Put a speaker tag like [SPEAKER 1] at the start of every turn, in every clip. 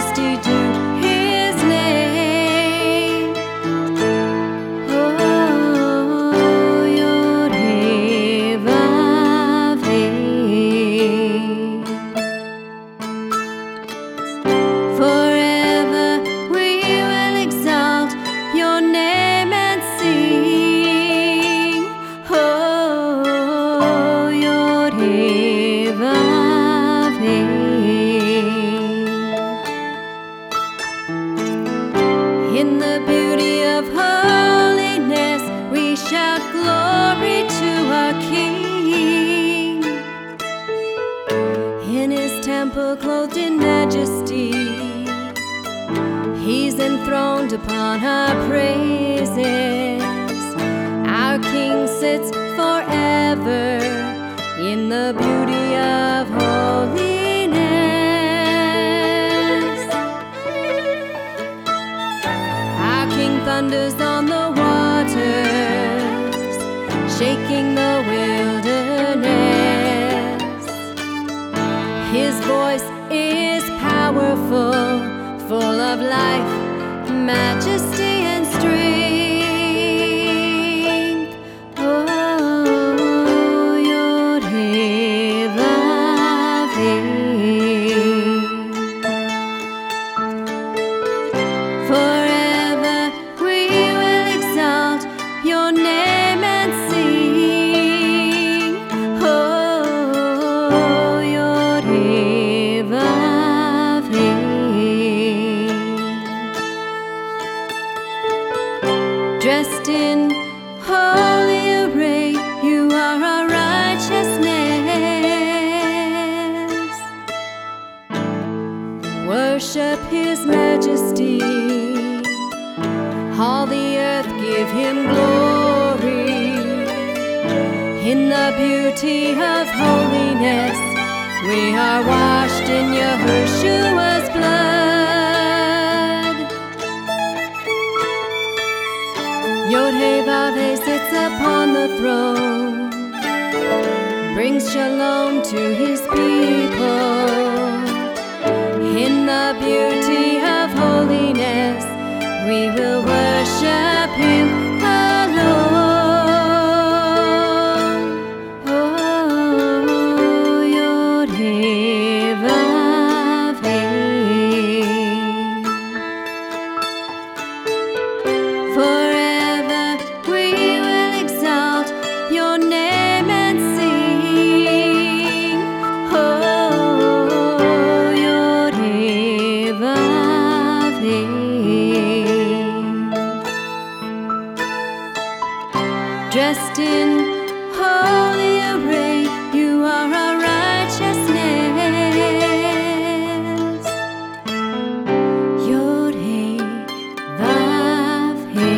[SPEAKER 1] majesty due his name. Oh, Yod He Vav He. Forever we will exalt your name and sing. Oh, Yod He Vav He. In the beauty of holiness, we shout glory to our King. In his temple clothed in majesty, he's enthroned upon our praises. Our King sits forever in the beauty of holiness. Our King thunders on the waters, shaking the wilderness. His voice is powerful, full of life, majesty, and strength. Oh, Yod He Vav He. Forever we will exalt your name and sing. Oh, Yod He Vav He. Dressed in holy array, you are our righteousness. Worship his majesty. All the earth give him glory. In the beauty of holiness, we are washed in Yeshua's blood. Yod He Vav He sits upon the throne, brings shalom to his people. In the beauty of holiness, we will worship him alone. Oh, Yod He Vav He. Forever we will exalt your name and sing. Oh, Yod He Vav He. Dressed in holy array, you are our righteousness. Yod He Vav He.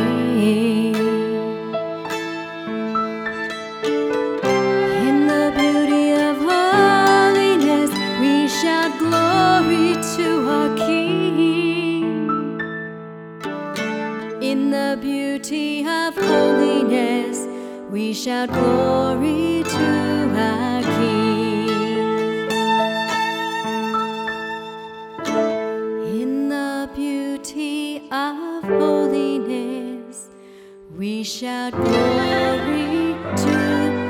[SPEAKER 1] In the beauty of holiness, we shout glory to our King. In the beauty of holiness, we shout glory to our King. In the beauty of holiness, we shout glory to